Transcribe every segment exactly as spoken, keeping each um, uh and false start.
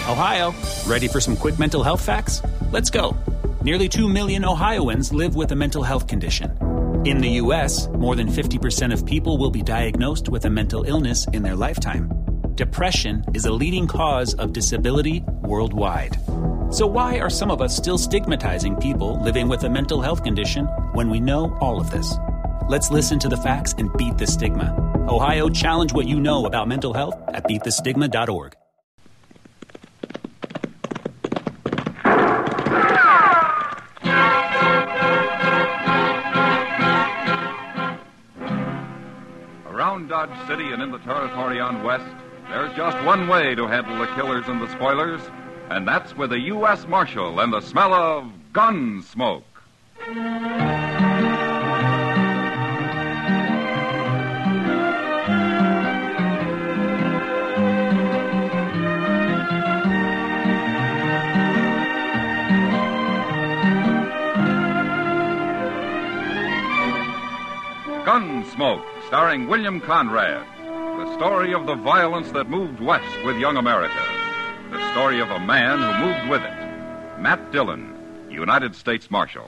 Ohio, ready for some quick mental health facts? Let's go. Nearly two million Ohioans live with a mental health condition. In the U S, more than fifty percent of people will be diagnosed with a mental illness in their lifetime. Depression is a leading cause of disability worldwide. So why are some of us still stigmatizing people living with a mental health condition when we know all of this? Let's listen to the facts and beat the stigma. Ohio, challenge what you know about mental health at beat the stigma dot org. Around Dodge City and in the territory on West, there's just one way to handle the killers and the spoilers, and that's with a U S Marshal and the smell of gun smoke. Gunsmoke, starring William Conrad. The story of the violence that moved west with young America. The story of a man who moved with it. Matt Dillon, United States Marshal.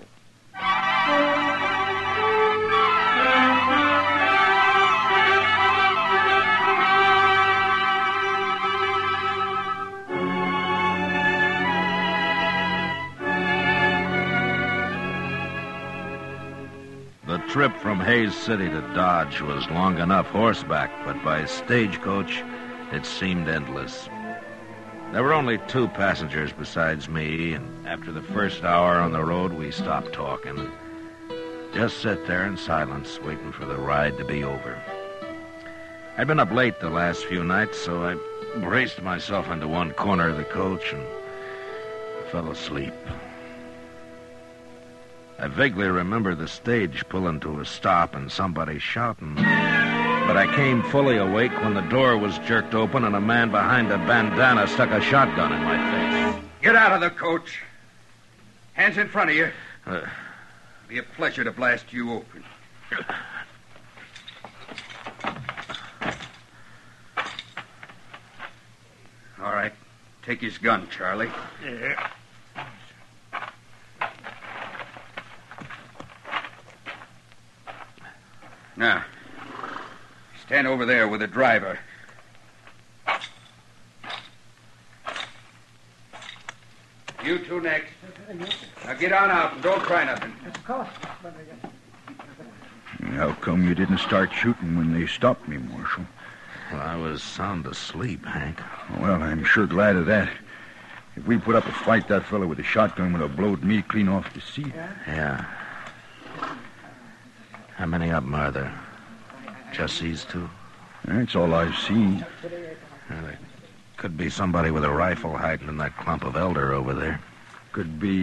The trip from Hays City to Dodge was long enough horseback, but by stagecoach, it seemed endless. There were only two passengers besides me, and after the first hour on the road, we stopped talking and just sat there in silence, waiting for the ride to be over. I'd been up late the last few nights, so I braced myself into one corner of the coach and fell asleep. I vaguely remember the stage pulling to a stop and somebody shouting. But I came fully awake when the door was jerked open and a man behind a bandana stuck a shotgun in my face. Get out of the coach. Hands in front of you. Uh, It'll be a pleasure to blast you open. All right. Take his gun, Charlie. Yeah. Now, stand over there with the driver. You two next. Now get on out and don't try nothing. How come you didn't start shooting when they stopped me, Marshal? well, I was sound asleep, Hank. Well, I'm sure glad of that. If we put up a fight, that fellow with the shotgun would have blowed me clean off the seat. Yeah. How many of them are there? Just these two? That's all I've seen. Well, there could be somebody with a rifle hiding in that clump of elder over there. Could be...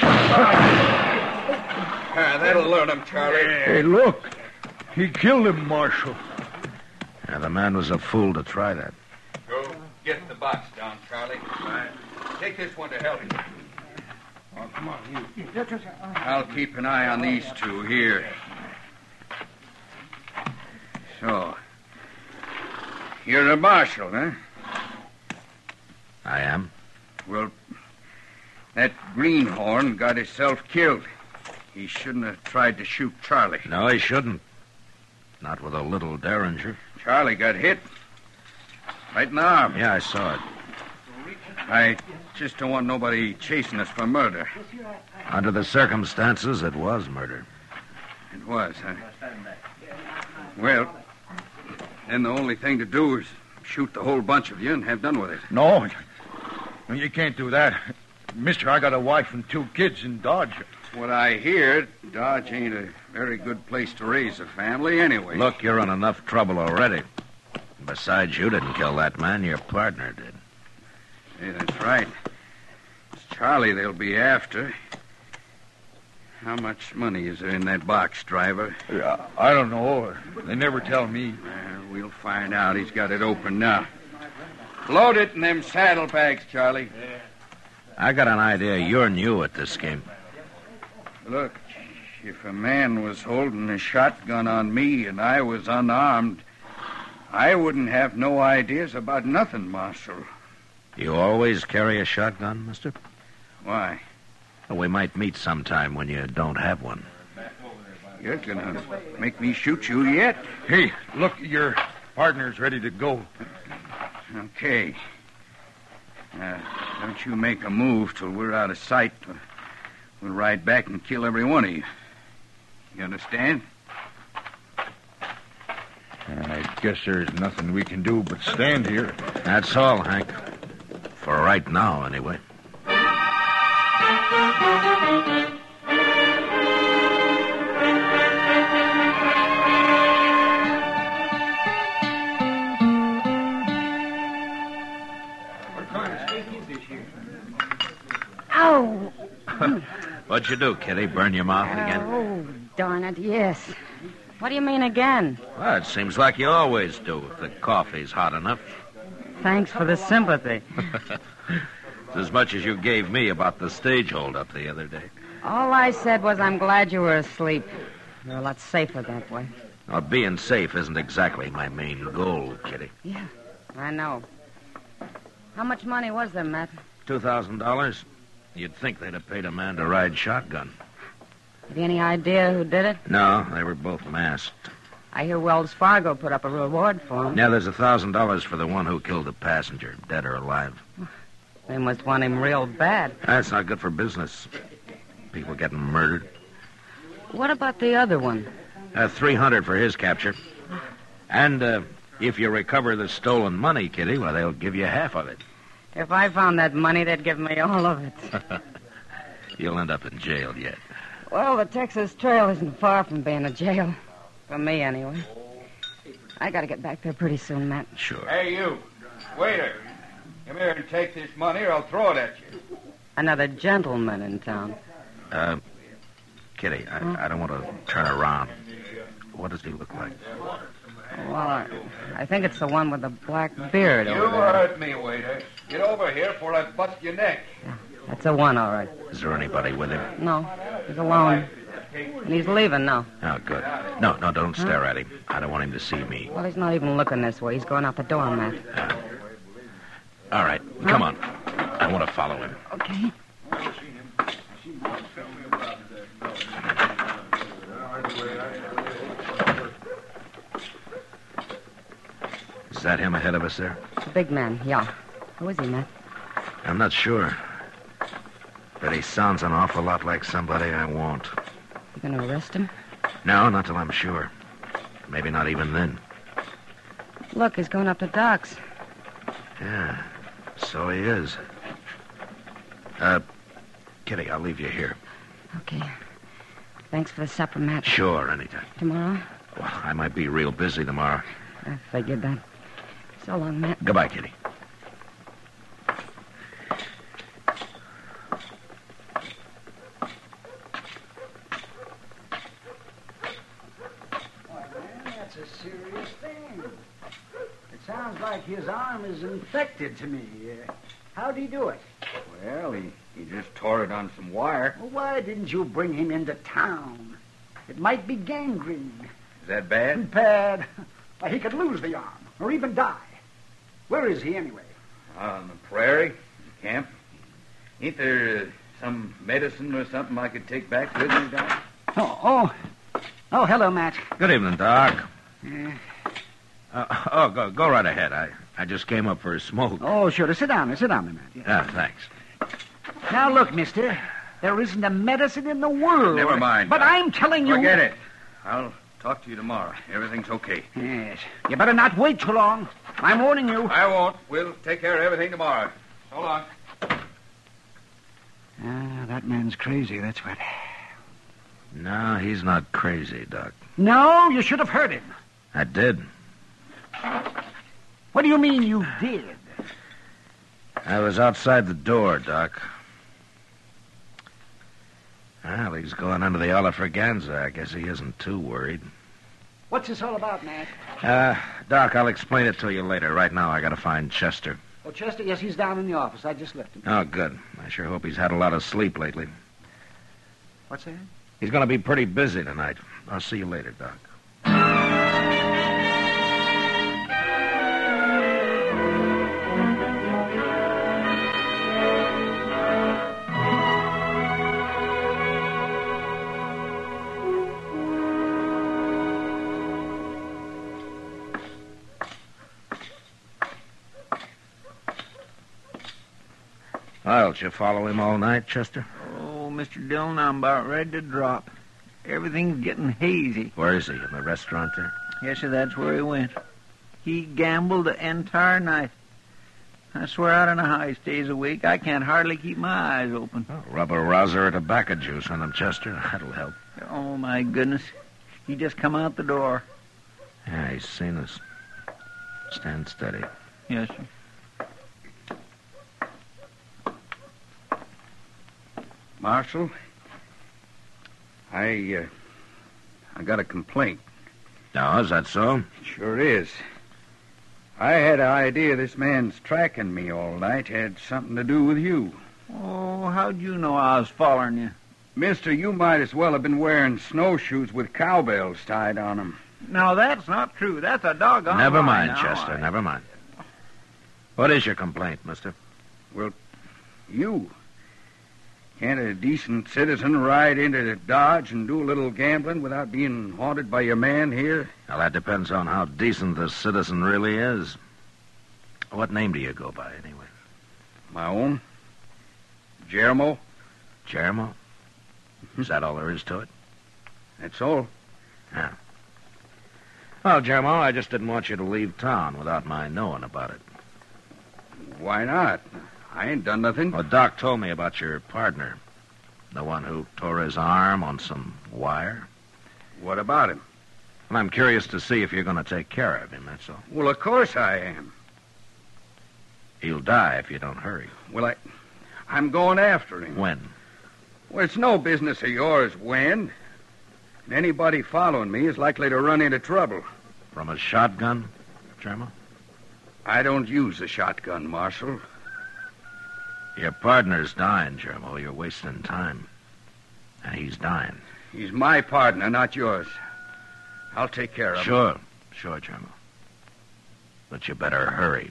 Ah, that'll learn him, Charlie. Hey, look. He killed him, Marshal. Yeah, the man was a fool to try that. Go get the box down, Charlie. Right. Take this one to help you. Oh, come on, you. I'll keep an eye on these two here. So, you're a marshal, huh? I am? Well, that greenhorn got himself killed. He shouldn't have tried to shoot Charlie. No, he shouldn't. Not with a little derringer. Charlie got hit. Right in the arm. Yeah, I saw it. I just don't want nobody chasing us for murder. Under the circumstances, it was murder. It was, huh? Well, then the only thing to do is shoot the whole bunch of you and have done with it. No, no, you can't do that. Mister, I got a wife and two kids in Dodge. What I hear, Dodge ain't a very good place to raise a family anyway. Look, you're in enough trouble already. Besides, you didn't kill that man. Your partner did. Yeah, that's right. It's Charlie they'll be after. How much money is there in that box, driver? Yeah, I don't know. They never tell me. Well, we'll find out. He's got it open now. Load it in them saddlebags, Charlie. I got an idea you're new at this game. Look, if a man was holding a shotgun on me and I was unarmed, I wouldn't have no ideas about nothing, Marshal. You always carry a shotgun, mister? Why? Well, we might meet sometime when you don't have one. You're gonna make me shoot you yet? Hey, look, your partner's ready to go. Okay. Uh, don't you make a move till we're out of sight. We'll ride back and kill every one of you. You understand? I guess there's nothing we can do but stand here. That's all, Hank. For right now, anyway. Oh. What'd you do, Kitty? Burn your mouth again? Oh, darn it, yes. What do you mean again? Well, it seems like you always do if the coffee's hot enough. Thanks for the sympathy. It's as much as you gave me about the stage hold-up the other day. All I said was I'm glad you were asleep. You're a lot safer that way. Well, being safe isn't exactly my main goal, Kitty. Yeah, I know. How much money was there, Matt? Two thousand dollars? You'd think they'd have paid a man to ride shotgun. Have you any idea who did it? No, they were both masked. I hear Wells Fargo put up a reward for him. Yeah, there's a thousand dollars for the one who killed the passenger, dead or alive. They must want him real bad. That's not good for business. People getting murdered. What about the other one? Uh, three hundred for his capture. And uh, if you recover the stolen money, Kitty, well, they'll give you half of it. If I found that money, they'd give me all of it. You'll end up in jail yet. Well, the Texas Trail isn't far from being a jail. For me, anyway. I gotta get back there pretty soon, Matt. Sure. Hey, you. Waiter. Come here and take this money or I'll throw it at you. Another gentleman in town. Uh, Kitty, I, Huh? I don't want to turn around. What does he look like? Well, I, I think it's the one with the black beard You over there. heard me, waiter. Get over here before I bust your neck. That's the one, all right. Is there anybody with him? No, he's alone. And he's leaving now. Oh, good. No, no, don't stare at him. I don't want him to see me. Well, he's not even looking this way. He's going out the door, Matt. Uh, all right, come on. I want to follow him. Okay. Is that him ahead of us there? The big man, yeah. Who is he, Matt? I'm not sure. But he sounds an awful lot like somebody I want. You gonna arrest him? No, not till I'm sure. Maybe not even then. Look, he's going up the docks. Yeah, so he is. Uh, Kitty, I'll leave you here. Okay. Thanks for the supper, Matt. Sure, anytime. Tomorrow? Well, I might be real busy tomorrow. I figured that. So long, Matt. Goodbye, Kitty. That's a serious thing. It sounds like his arm is infected to me. Uh, how'd he do it? Well, he, he just tore it on some wire. Well, why didn't you bring him into town? It might be gangrene. Is that bad? Bad. Why, he could lose the arm, or even die. Where is he, anyway? On the prairie, camp. Ain't there uh, some medicine or something I could take back with me, Doc? Oh, oh. Oh, hello, Matt. Good evening, Doc. Uh, Uh, oh, go go right ahead. I, I just came up for a smoke. oh, sure. Sit down. Sit down, Matt. Yeah. Yeah, thanks. Now, look, mister. There isn't a medicine in the world. Never mind, But Doc. I'm telling you... Forget it. I'll talk to you tomorrow. Everything's okay. Yes. You better not wait too long. I'm warning you. I won't. We'll take care of everything tomorrow. So long. Ah, that man's crazy, that's what. No, he's not crazy, Doc. No, you should have heard him. I did. What do you mean you did? I was outside the door, Doc. Well, he's going under the Olafraganza. I guess he isn't too worried. What's this all about, Matt? Uh, Doc, I'll explain it to you later. Right now, I gotta find Chester. Oh, Chester, yes, he's down in the office. I just left him. Oh, good. I sure hope he's had a lot of sleep lately. What's that? He's gonna be pretty busy tonight. I'll see you later, Doc. Well, did you follow him all night, Chester? Oh, Mister Dillon, I'm about ready to drop. Everything's getting hazy. Where is he? In the restaurant there? Yes, sir, that's where he went. He gambled the entire night. I swear out on how he stays awake, I can't hardly keep my eyes open. Oh, rub a rouser or tobacco juice on him, Chester. That'll help. Oh, my goodness. He just come out the door. Yeah, he's seen us. Stand steady. Yes, sir. Marshal, I, uh, I got a complaint. Now, is that so? Sure is. I had an idea this man's tracking me all night had something to do with you. Oh, how'd you know I was following you? Mister, you might as well have been wearing snowshoes with cowbells tied on them. No, that's not true. That's a doggone Never lie mind, now. Chester, I... never mind. What is your complaint, mister? Well, you. Can't a decent citizen ride into Dodge and do a little gambling without being haunted by your man here? Well, that depends on how decent the citizen really is. What name do you go by, anyway? My own. Jeremo. Jeremo? Is that all there is to it? That's all. Yeah. Well, Jeremo, I just didn't want you to leave town without my knowing about it. Why not? I ain't done nothing. Well, Doc told me about your partner. The one who tore his arm on some wire. What about him? Well, I'm curious to see if you're going to take care of him, that's all. Well, of course I am. He'll die if you don't hurry. Well, I... I'm going after him. When? Well, it's no business of yours when. And anybody following me is likely to run into trouble. From a shotgun, Jeremo? I don't use a shotgun, Marshal. Your partner's dying, Jeremo. You're wasting time. And he's dying. He's my partner, not yours. I'll take care of him. Sure. Sure, Jeremo. But you better hurry.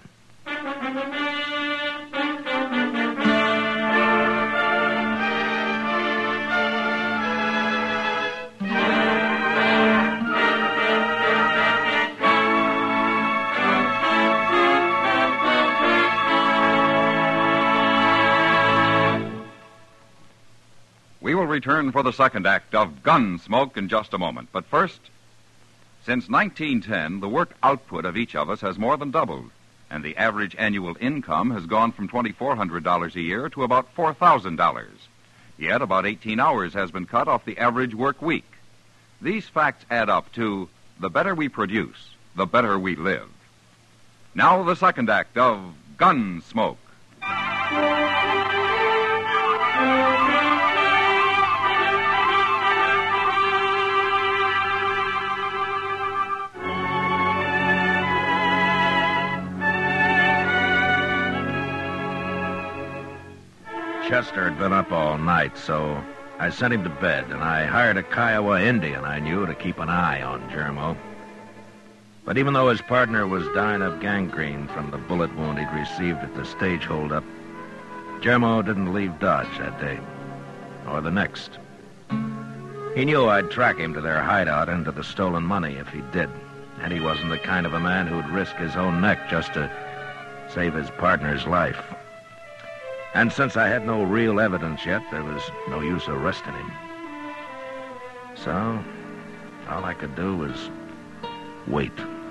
We will return for the second act of Gunsmoke in just a moment. But first, since nineteen ten, the work output of each of us has more than doubled, and the average annual income has gone from two thousand four hundred dollars a year to about four thousand dollars. Yet about eighteen hours has been cut off the average work week. These facts add up to the better we produce, the better we live. Now the second act of Gunsmoke. Chester had been up all night, so I sent him to bed, and I hired a Kiowa Indian I knew to keep an eye on Jeremo. But even though his partner was dying of gangrene from the bullet wound he'd received at the stage holdup, Jeremo didn't leave Dodge that day, or the next. He knew I'd track him to their hideout and to the stolen money if he did, and he wasn't the kind of a man who'd risk his own neck just to save his partner's life. And since I had no real evidence yet, there was no use arresting him. So, all I could do was wait.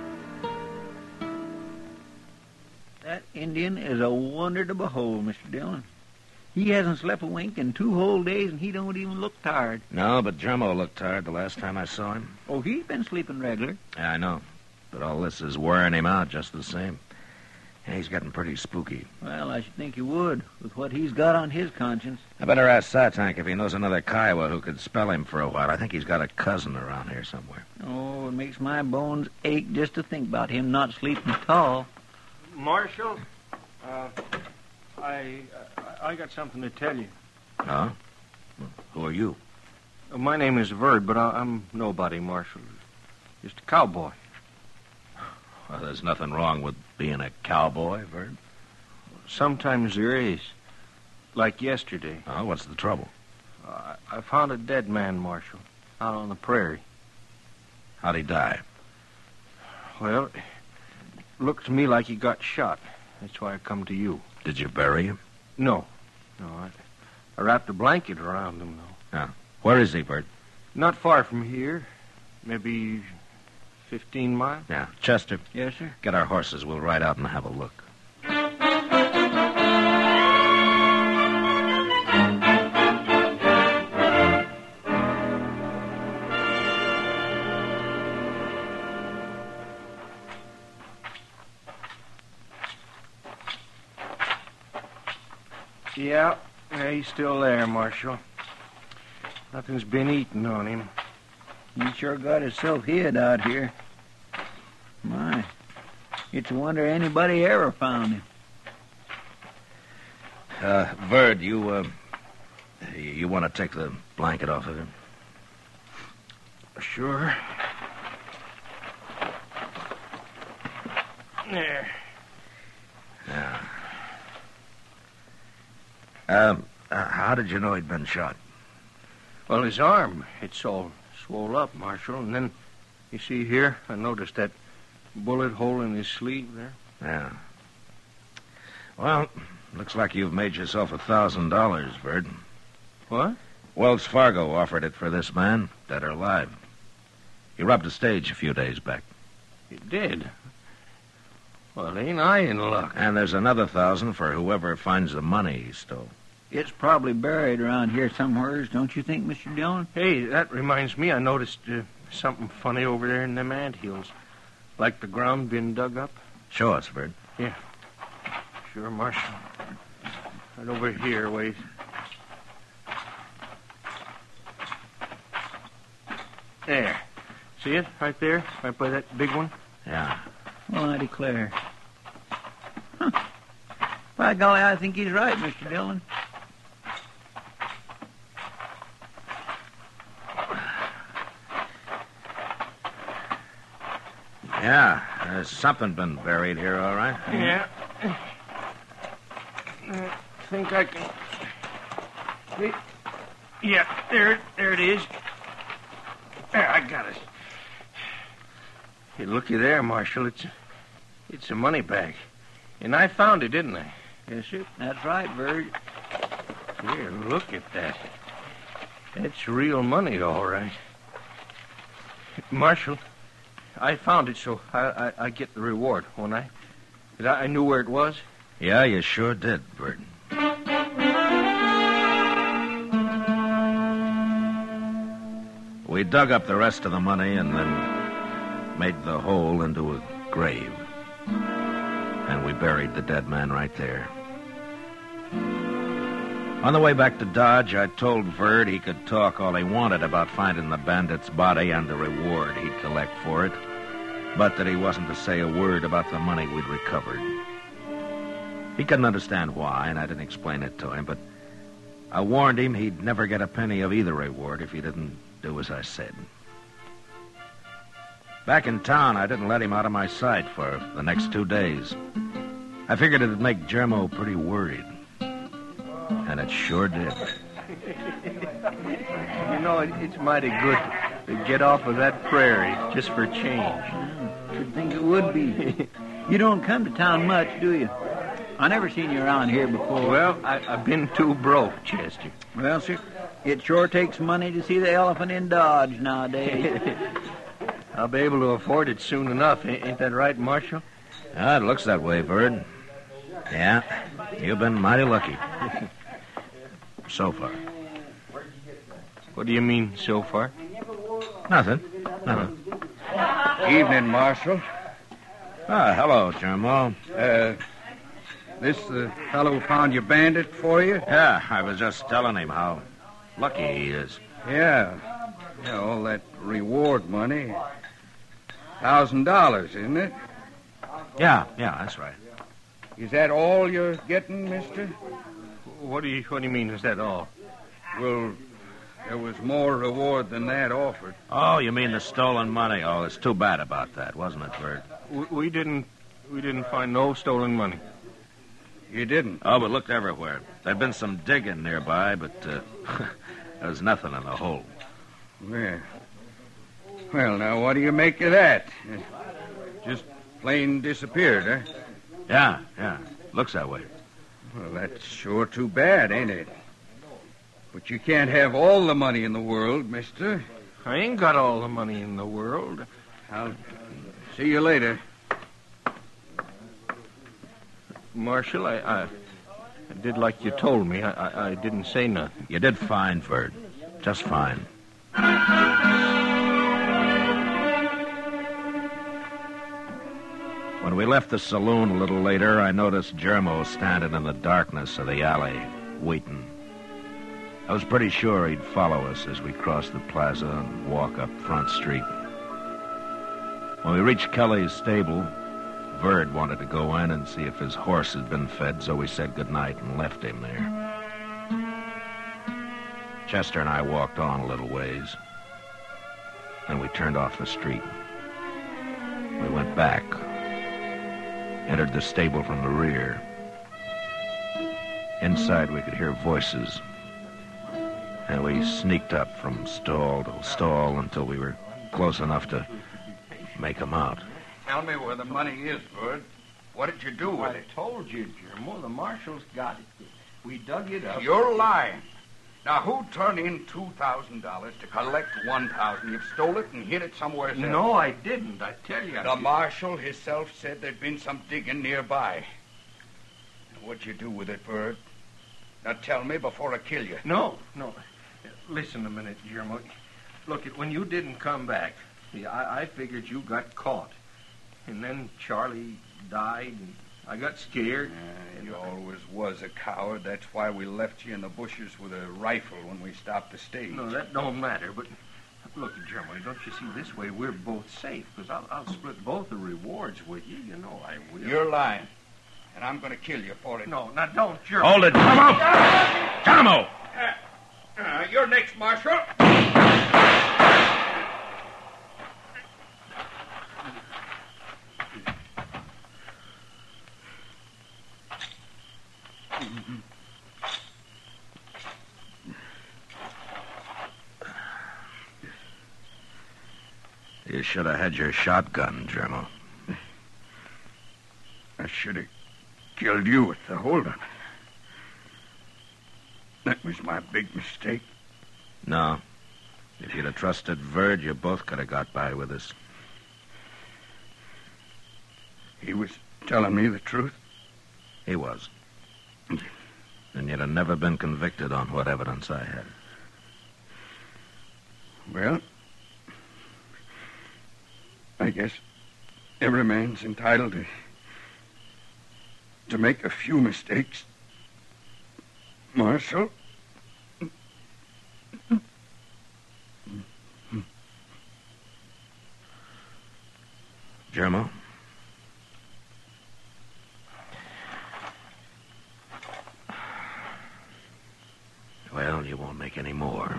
That Indian is a wonder to behold, Mister Dillon. He hasn't slept a wink in two whole days, and he don't even look tired. No, but Jeremo looked tired the last time I saw him. Oh, he's been sleeping regular. Yeah, I know. But all this is wearing him out just the same. Yeah, he's getting pretty spooky. Well, I should think he would, with what he's got on his conscience. I better ask Satank if he knows another Kiowa who could spell him for a while. I think he's got a cousin around here somewhere. Oh, it makes my bones ache just to think about him not sleeping at all. Marshal, uh, I, I I got something to tell you. Huh? Who are you? Uh, my name is Verd, but I, I'm nobody, Marshal. Just a cowboy. Well, there's nothing wrong with being a cowboy, Verd. Sometimes there is. Like yesterday. Oh, what's the trouble? Uh, I found a dead man, Marshal, out on the prairie. How'd he die? Well, it looked to me like he got shot. That's why I come to you. Did you bury him? No. No, I, I wrapped a blanket around him, though. Yeah. Where is he, Bert? Not far from here. Maybe fifteen miles. Yeah. Chester. Yes, sir? Get our horses. We'll ride out and have a look. Yeah, yeah, he's still there, Marshal. Nothing's been eaten on him. He sure got himself hid out here. My, it's a wonder anybody ever found him. Uh, Verd, you, uh, you want to take the blanket off of him? Sure. There. Yeah. Um, uh, how did you know he'd been shot? Well, his arm, it's all swole up, Marshal. And then, you see here, I noticed that bullet hole in his sleeve there. Yeah. Well, looks like you've made yourself a thousand dollars, Verd. What? Wells Fargo offered it for this man, dead or alive. He robbed a stage a few days back. He did? Well, ain't I in luck? And there's another thousand for whoever finds the money he stole. It's probably buried around here somewheres, don't you think, Mister Dillon? Hey, that reminds me, I noticed uh, something funny over there in them anthills. Like the ground been dug up. Show us, Verd. Yeah. Sure, Marshal. Right over here, wait. There. See it? Right there? Right by that big one? Yeah. Well, I declare. Huh. By golly, I think he's right, Mister Dillon. Yeah, there's something been buried here, all right. Yeah. I think I can... Wait. Yeah, there, there it is. There, I got it. Hey, looky there, Marshal. It's, it's a money bag. And I found it, didn't I? Yes, sir. That's right, Verd. Here, look at that. That's real money, all right. Marshal, I found it, so I, I, I get the reward, won't I? 'Cause I, I knew where it was. Yeah, you sure did, Verd. We dug up the rest of the money and then made the hole into a grave. And we buried the dead man right there. On the way back to Dodge, I told Verd he could talk all he wanted about finding the bandit's body and the reward he'd collect for it, but that he wasn't to say a word about the money we'd recovered. He couldn't understand why, and I didn't explain it to him, but I warned him he'd never get a penny of either reward if he didn't do as I said. Back in town, I didn't let him out of my sight for the next two days. I figured it'd make Jermo pretty worried. And it sure did. You know, it, it's mighty good to get off of that prairie just for change. Should think it would be. You don't come to town much, do you? I never seen you around here before. Well, I, I've been too broke, Chester. Well, sir, it sure takes money to see the elephant in Dodge nowadays. I'll be able to afford it soon enough. Ain't that right, Marshal? Ah, it looks that way, Verd. Yeah, you've been mighty lucky. So far. What do you mean, so far? Nothing. Nothing. Evening, Marshal. Ah, hello, Jermo. Uh, this the fellow who found your bandit for you? Yeah, I was just telling him how lucky he is. Yeah. Yeah, all that reward money. Thousand dollars, isn't it? Yeah, yeah, that's right. Is that all you're getting, mister? What do you What do you mean? Is that all? Well, there was more reward than that offered. Oh, you mean the stolen money? Oh, it's too bad about that, wasn't it, Verd? We, we didn't. We didn't find no stolen money. You didn't? Oh, but looked everywhere. There'd been some digging nearby, but uh, there was nothing in the hole. Yeah. Well, now, what do you make of that? Just plain disappeared, huh? Yeah, yeah. Looks that way. Well, that's sure too bad, ain't it? But you can't have all the money in the world, mister. I ain't got all the money in the world. I'll see you later. Marshal, I, I, I did like you told me. I, I, I didn't say nothing. You did fine, Verd. Just fine. When we left the saloon a little later, I noticed Germo standing in the darkness of the alley, waiting. I was pretty sure he'd follow us as we crossed the plaza and walk up Front Street. When we reached Kelly's stable, Verd wanted to go in and see if his horse had been fed, so we said goodnight and left him there. Chester and I walked on a little ways. Then we turned off the street. We went back, entered the stable from the rear. Inside, we could hear voices. And we sneaked up from stall to stall until we were close enough to make them out. Tell me where the money is, Bud. What did you do with I it? told you, Germo. The marshal's got it. We dug it up. You're lying. Now, who turned in two thousand dollars to collect one thousand dollars? You've stole it and hid it somewhere else. No, I didn't. I tell you. The marshal himself said there'd been some digging nearby. Now, what'd you do with it, Bud? Now, tell me before I kill you. No, no. Listen a minute, Germo. Look, when you didn't come back, see, I, I figured you got caught. And then Charlie died, and I got scared. Uh, you always was a coward. That's why we left you in the bushes with a rifle when we stopped the stage. No, that don't matter, but look, Germo, don't you see, this way we're both safe, because I'll, I'll split both the rewards with you. You know I will. You're lying, and I'm going to kill you for it. No, now don't, Germo. Hold it, Germo! Germo! Uh, uh, you're next, Marshal. You should have had your shotgun, Germo. I should have killed you with the holdup. That was my big mistake. No. If you'd have trusted Verd, you both could have got by with us. He was telling me the truth? He was. And you'd have never been convicted on what evidence I had. Well, I guess every man's entitled to, to make a few mistakes. Marshal? Germo? Well, you won't make any more.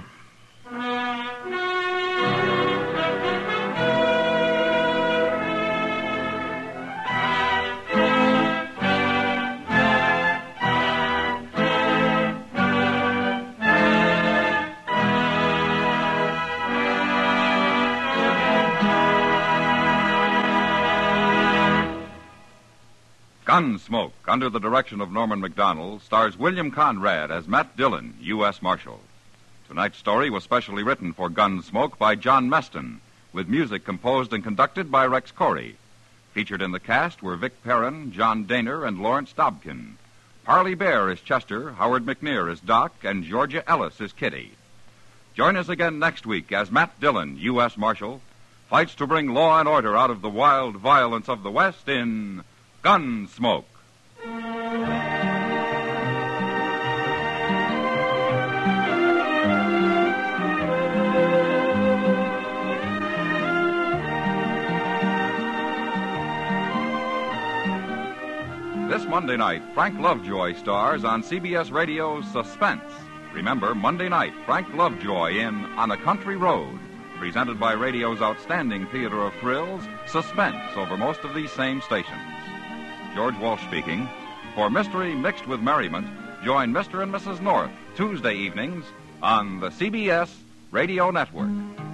Gunsmoke, under the direction of Norman Macdonnell, stars William Conrad as Matt Dillon, U S Marshal. Tonight's story was specially written for Gunsmoke by John Meston, with music composed and conducted by Rex Corey. Featured in the cast were Vic Perrin, John Daner, and Lawrence Dobkin. Parley Bear is Chester, Howard McNear is Doc, and Georgia Ellis is Kitty. Join us again next week as Matt Dillon, U S Marshal, fights to bring law and order out of the wild violence of the West in Gunsmoke. This Monday night, Frank Lovejoy stars on C B S Radio's Suspense. Remember, Monday night, Frank Lovejoy in On a Country Road, presented by radio's outstanding theater of thrills, Suspense, over most of these same stations. George Walsh speaking. For mystery mixed with merriment, join Mister and Missus North Tuesday evenings on the C B S Radio Network.